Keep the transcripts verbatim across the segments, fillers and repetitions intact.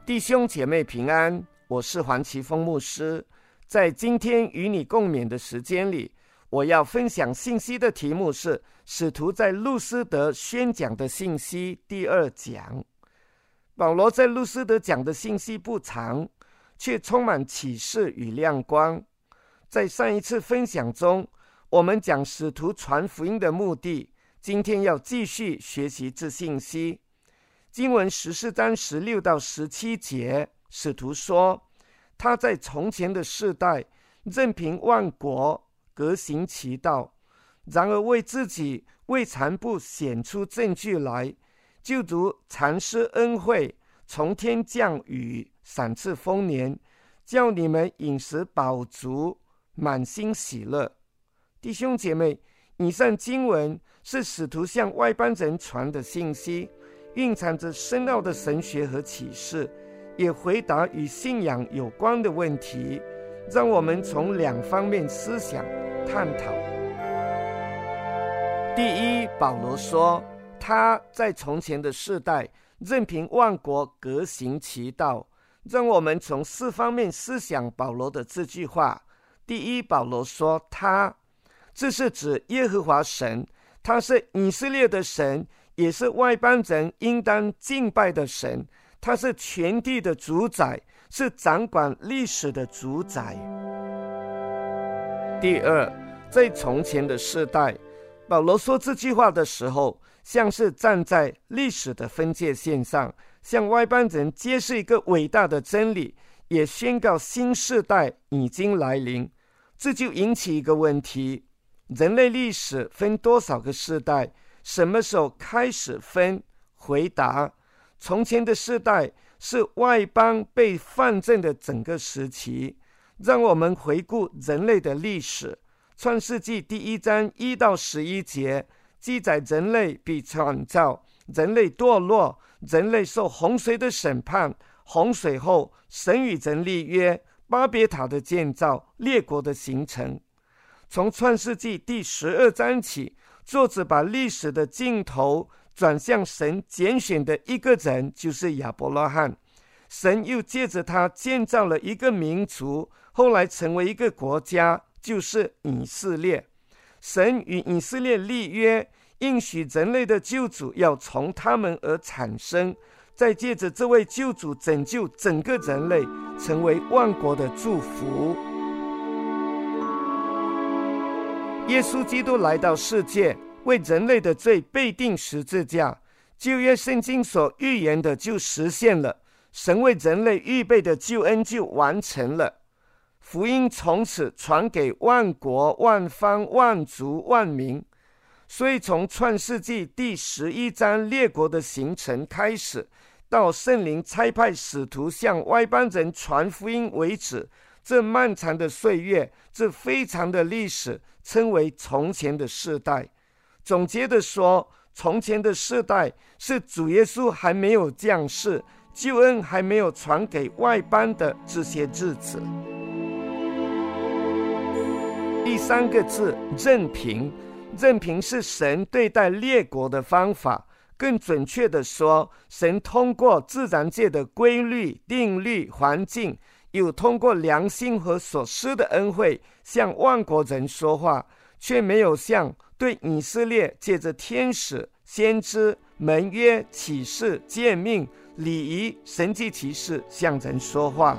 弟兄姐妹平安，我是黄奇峰牧师。在今天与你共勉的时间里，我要分享信息的题目是使徒在路斯德宣讲的信息第二讲。保罗在路斯德讲的信息不长，却充满启示与亮光。在上一次分享中，我们讲使徒传福音的目的，今天要继续学习这信息。经文十四章十六到十七节，使徒说，他在从前的世代任凭万国，各行其道，然而为自己未尝不显出证据来，就如常施恩惠，从天降雨，赏赐丰年，叫你们饮食饱足，满心喜乐。弟兄姐妹，以上经文是使徒向外邦人传的信息，蕴藏着深奥的神学和启示，也回答与信仰有关的问题，让我们从两方面思想探讨。第一，保罗说，他在从前的世代任凭万国，各行其道，让我们从四方面思想保罗的这句话。第一，保罗说他，这是指耶和华神，他是以色列的神，也是外邦人应当敬拜的神，他是全地的主宰，是掌管历史的主宰。第二，在从前的世代，保罗说这句话的时候，像是站在历史的分界线上，向外邦人揭示一个伟大的真理，也宣告新世代已经来临。这就引起一个问题，人类历史分多少个世代？什么时候开始分？回答，从前的世代是外邦被放正的整个时期。让我们回顾人类的历史。创世纪第一章一到十一节记载人类被创造，人类堕落，人类受洪水的审判，洪水后神与人立约，巴别塔的建造，列国的形成。从创世纪第十二章起，作者把历史的镜头转向神拣选的一个人，就是亚伯拉罕。神又借着他建造了一个民族，后来成为一个国家，就是以色列。神与以色列立约，应许人类的救主要从他们而产生，再借着这位救主拯救整个人类，成为万国的祝福。耶稣基督来到世界，为人类的罪被钉十字架，旧约圣经所预言的就实现了，神为人类预备的救恩就完成了。福音从此传给万国、万方、万族、万民。所以从创世纪第十一章列国的形成开始，到圣灵差派使徒向外邦人传福音为止，这漫长的岁月，这非常的历史，称为从前的世代。总结的说，从前的世代是主耶稣还没有降世，救恩还没有传给外邦的这些日子。第三个字，任凭。任凭是神对待列国的方法，更准确的说，神通过自然界的规律、定律、环境，又通过良心和所施的恩惠向万国人说话，却没有像对以色列借着天使、先知、盟约、启示、诫命、礼仪、神迹奇事向人说话。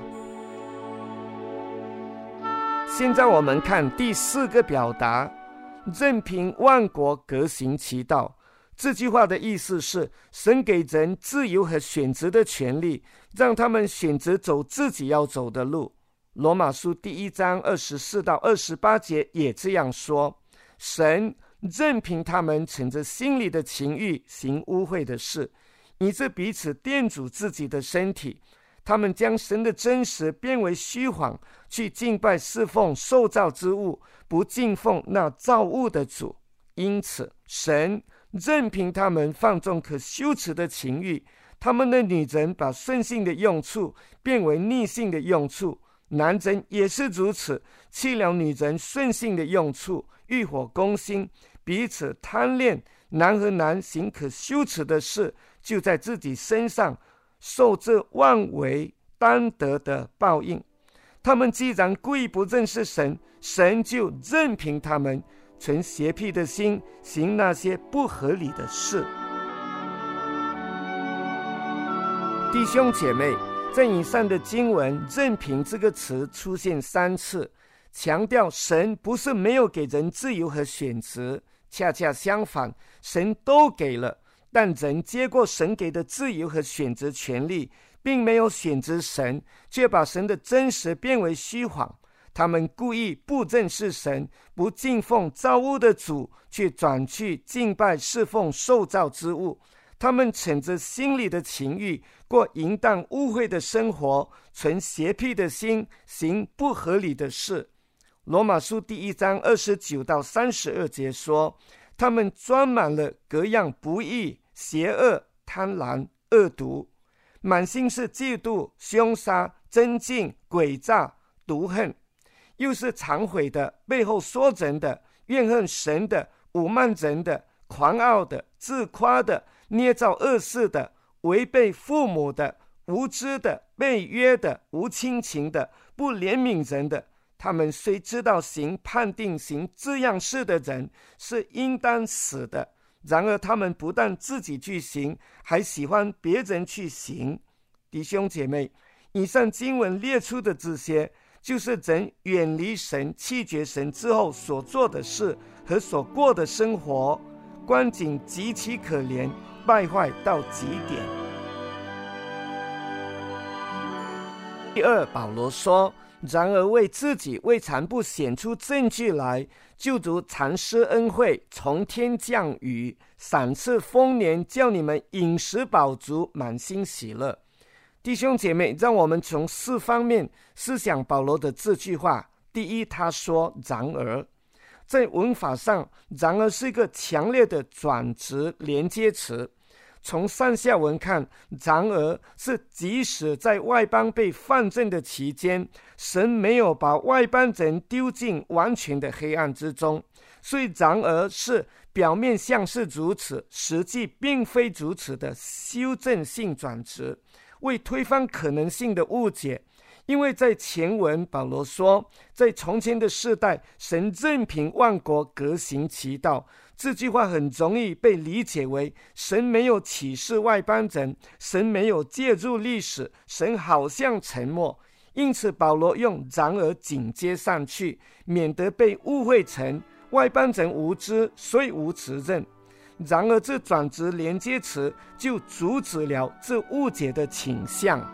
现在我们看第四个表达，任凭万国，各行其道。这句话的意思是，神给人自由和选择的权利，让他们选择走自己要走的路。罗马书第一章二十四到二十八节也这样说，神任凭他们乘着心里的情欲行污秽的事，以致彼此玷辱自己的身体。他们将神的真实变为虚谎，去敬拜侍奉受造之物，不敬奉那造物的主。因此神任凭他们放纵可羞耻的情欲，他们的女人把顺性的用处变为逆性的用处，男人也是如此，弃了女人顺性的用处，欲火攻心，彼此贪恋，男和男行可羞耻的事，就在自己身上受这妄为当得的报应。他们既然故意不认识神，神就任凭他们存邪僻的心，行那些不合理的事。弟兄姐妹，在以上的经文，任凭这个词出现三次，强调神不是没有给人自由和选择，恰恰相反，神都给了，但人接过神给的自由和选择权利，并没有选择神，却把神的真实变为虚谎。他们故意不认识神，不敬奉造物的主，却转去敬拜侍奉受造之物。他们逞着心里的情欲，过淫荡污秽的生活，存邪僻的心，行不合理的事。罗马书第一章二十九到三十二节说，他们装满了各样不义、邪恶、贪婪、恶毒，满心是嫉妒、凶杀、争竞、诡诈、毒恨，又是常悔的，背后说人的，怨恨神的，侮慢人的，狂傲的，自夸的，捏造恶事的，违背父母的，无知的，背约的，无亲情的，不怜悯人的。他们虽知道行判定行这样事的人是应当死的，然而他们不但自己去行，还喜欢别人去行。弟兄姐妹，以上经文列出的这些，就是人远离神、弃绝神之后所做的事和所过的生活，光景极其可怜，败坏到极点。第二，保罗说，然而为自己为残部显出证据来，就如常施恩惠，从天降雨，赏赐丰年，叫你们饮食饱足，满心喜乐。弟兄姐妹，让我们从四方面思想保罗的这句话。第一，他说然而，在文法上，然而是一个强烈的转折连接词。从上下文看，然而是即使在外邦被犯罪的期间，神没有把外邦人丢进完全的黑暗之中，所以然而是表面像是如此，实际并非如此的修正性转折，为推翻可能性的误解。因为在前文保罗说，在从前的世代，神任凭万国各行其道，这句话很容易被理解为神没有启示外邦人，神没有介入历史，神好像沉默。因此保罗用然而紧接上去，免得被误会成外邦人无知，所以无责任。然而这转折连接词就阻止了这误解的倾向。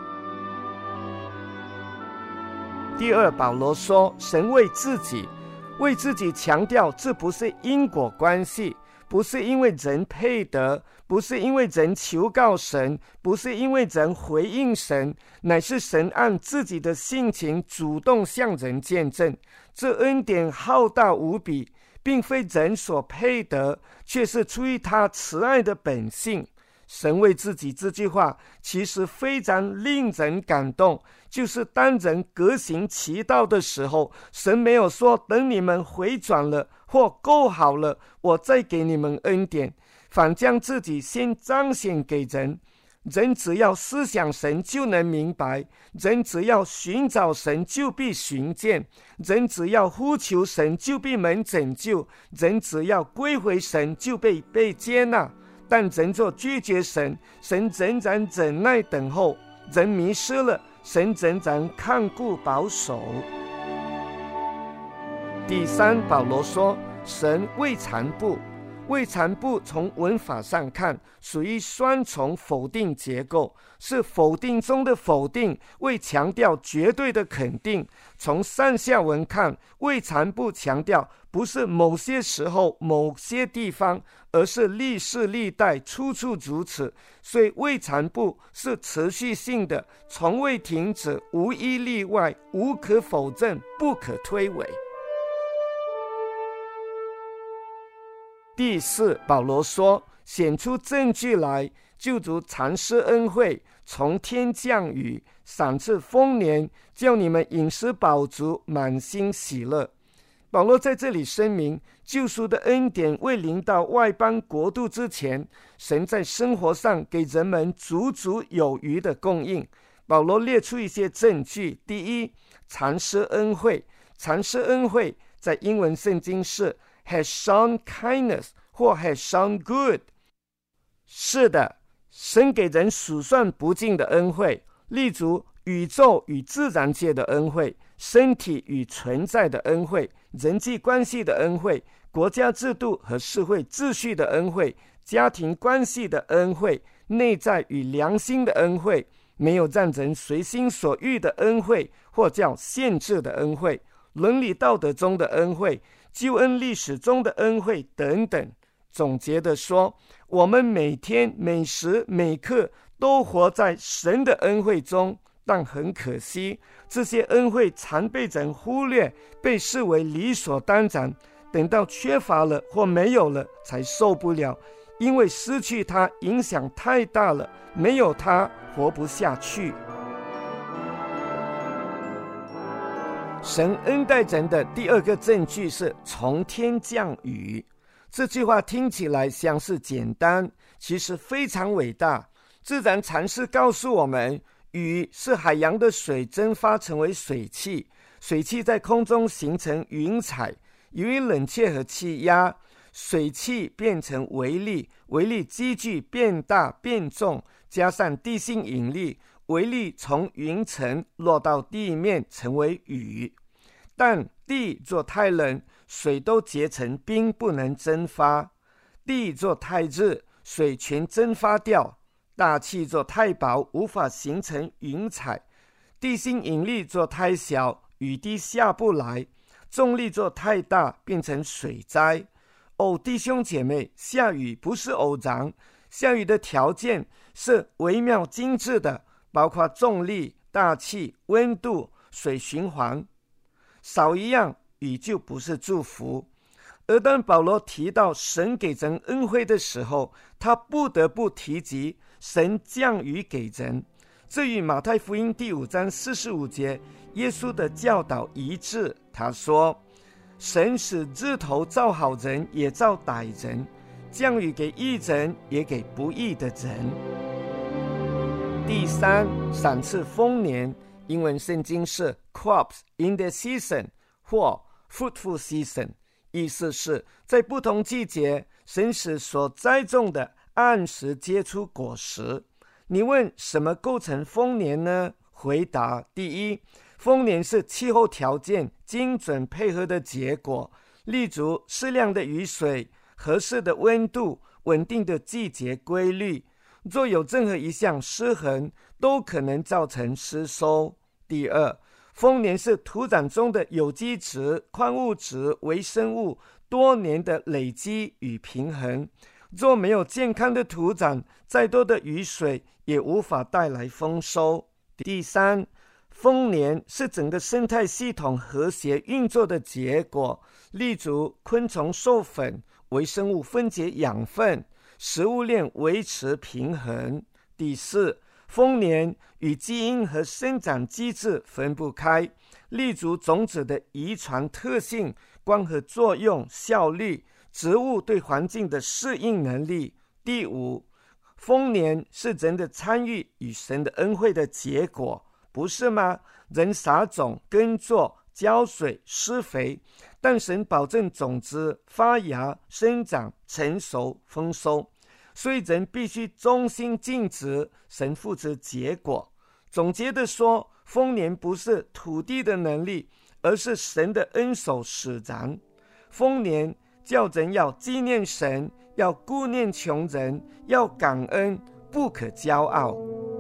第二，保罗说，神为自己为自己强调，这不是因果关系，不是因为人配得，不是因为人求告神，不是因为人回应神，乃是神按自己的性情主动向人见证。这恩典浩大无比，并非人所配得，却是出于他慈爱的本性。神为自己这句话其实非常令人感动，就是当人各行其道的时候，神没有说等你们回转了或够好了，我再给你们恩典，反将自己先彰显给人。人只要思想神就能明白，人只要寻找神就必寻见，人只要呼求神就必能拯救，人只要归回神就被被接纳。但人若拒绝神，神仍然忍耐等候，人迷失了，神仍然看顾保守。第三，保罗说，神为残部，为残部从文法上看属于双重否定结构，是否定中的否定，为强调绝对的肯定。从上下文看，为残部强调不是某些时候某些地方，而是历世历代处处如此，所以为残部是持续性的，从未停止，无一例外，无可否认，不可推诿。第四，保罗说，显出证据来，就如常施恩惠，从天降雨，赏赐丰年，叫你们饮食饱足，满心喜乐。 保罗在这里声明，救赎的恩典未临到外邦国度之前，神在生活上给人们足足有余的供应。保罗列出一些证据。第一，常施恩惠。常施恩惠在英文圣经是 has shown kindness 或 has shown good。 是的，神给人数算不尽的恩惠，例如宇宙与自然界的恩惠，身体与存在的恩惠，人际关系的恩惠，国家制度和社会秩序的恩惠，家庭关系的恩惠，内在与良心的恩惠，没有让人随心所欲的恩惠，或叫限制的恩惠，伦理道德中的恩惠，救恩历史中的恩惠等等。总结的说，我们每天每时每刻都活在神的恩惠中，但很可惜，这些恩惠常被人忽略，被视为理所当然，等到缺乏了或没有了才受不了，因为失去它影响太大了，没有它活不下去。神恩待人的第二个证据是从天降雨。这句话听起来像是简单，其实非常伟大。自然常识告诉我们，雨是海洋的水蒸发成为水汽，水汽在空中形成云彩，由于冷却和气压，水汽变成微粒，微粒积聚变大变重，加上地心引力，微粒从云层落到地面成为雨。但地若太冷，水都结成冰，不能蒸发；地若太热，水全蒸发掉；大气若太薄，无法形成云彩；地心引力若太小，雨滴下不来；重力若太大，变成水灾。哦，弟兄姐妹，下雨不是偶然，下雨的条件是微妙精致的，包括重力、大气、温度、水循环。少一样，雨就不是祝福。而当保罗提到神给人恩惠的时候，他不得不提及神降雨给人。这与马太福音第五章四十五节耶稣的教导一致。他说，神使日头照好人也照歹人，降雨给义人也给不义的人。第三，赏赐丰年。英文圣经是 crops in the season 或 fruitful season， 意思是在不同季节，神使所栽种的按时结出果实。你问什么构成丰年呢？回答：第一，丰年是气候条件精准配合的结果，例如适量的雨水、合适的温度、稳定的季节规律。若有任何一项失衡，都可能造成失收。第二，丰年是土壤中的有机质、矿物质、微生物多年的累积与平衡。若没有健康的土壤，再多的雨水也无法带来丰收。第三，丰年是整个生态系统和谐运作的结果，例如昆虫授粉、微生物分解养分、食物链维持平衡。第四，丰年与基因和生长机制分不开，例如种子的遗传特性、光合作用效率、植物对环境的适应能力。第五，丰年是人的参与与神的恩惠的结果，不是吗？人撒种、耕作、浇水、施肥，但神保证种子发芽、生长、成熟、丰收。所以人必须忠心尽职，神负责结果。总结的说，丰年不是土地的能力，而是神的恩手使然。丰年叫人要纪念神，要顾念穷人，要感恩，不可骄傲。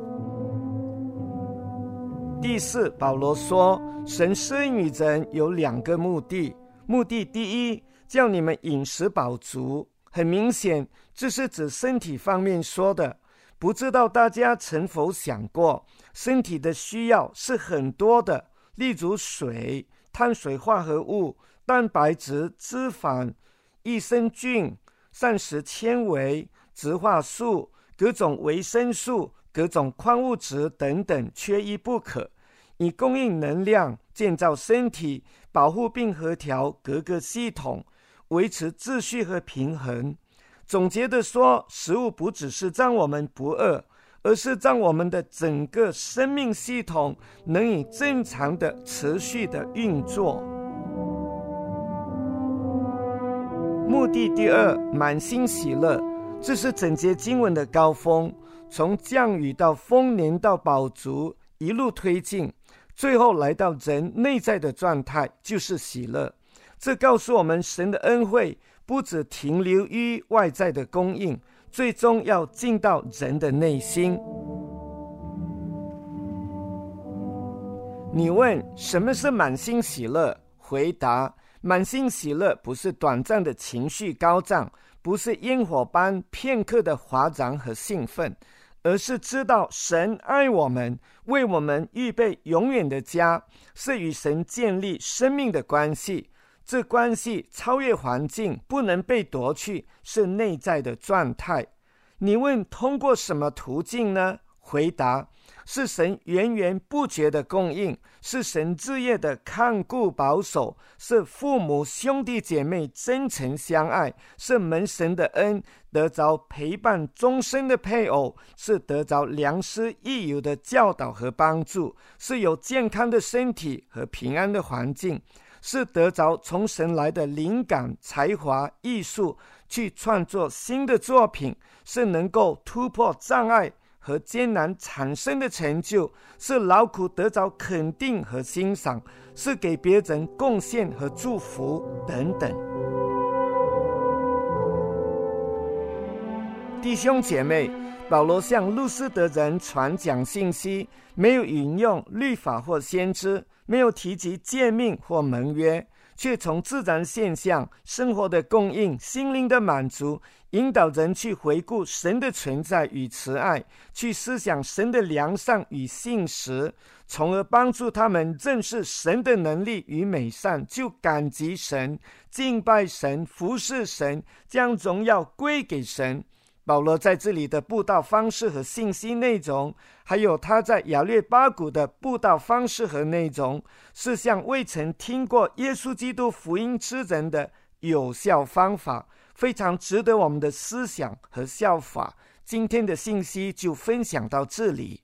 第四，保罗说，神施恩于人有两个目的。目的第一，叫你们饮食饱足。很明显，这是指身体方面说的。不知道大家曾否想过，身体的需要是很多的，例如水、碳水化合物、蛋白质、脂肪、益生菌、膳食纤维、植化素、各种维生素、各种矿物质等等，缺一不可，以供应能量， 建造身体，保护并协调各个系统，维持秩序和平衡。总结的说，食物不只是让我们不饿，而是让我们的整个生命系统能以正常的持续的运作。目的第二，满心喜乐，这是整节经文的高峰，从降雨到丰年到饱足，一路推进，最后来到人内在的状态，就是喜乐。这告诉我们，神的恩惠不只停留于外在的供应，最终要进到人的内心。你问什么是满心喜乐？回答：满心喜乐不是短暂的情绪高涨，不是烟火般片刻的哗然和兴奋，而是知道神爱我们，为我们预备永远的家，是与神建立生命的关系。这关系超越环境，不能被夺去，是内在的状态。你问通过什么途径呢？回答：是神源源不绝的供应，是神日夜的看顾保守，是父母兄弟姐妹真诚相爱，是蒙神的恩得着陪伴终身的配偶，是得着良师益友的教导和帮助，是有健康的身体和平安的环境，是得着从神来的灵感、才华、艺术，去创作新的作品，是能够突破障碍和艰难产生的成就，是劳苦得着肯定和欣赏，是给别人贡献和祝福等等。弟兄姐妹，保罗向路斯德人传讲信息，没有引用律法或先知，没有提及诫命或盟约，却从自然现象、生活的供应、心灵的满足，引导人去回顾神的存在与慈爱，去思想神的良善与信实，从而帮助他们认识神的能力与美善，就感激神，敬拜神，服侍神，将荣耀归给神。保罗在这里的布道方式和信息内容，还有他在亚略巴谷的布道方式和内容，是向未曾听过耶稣基督福音之人的有效方法，非常值得我们的思想和效法。今天的信息就分享到这里。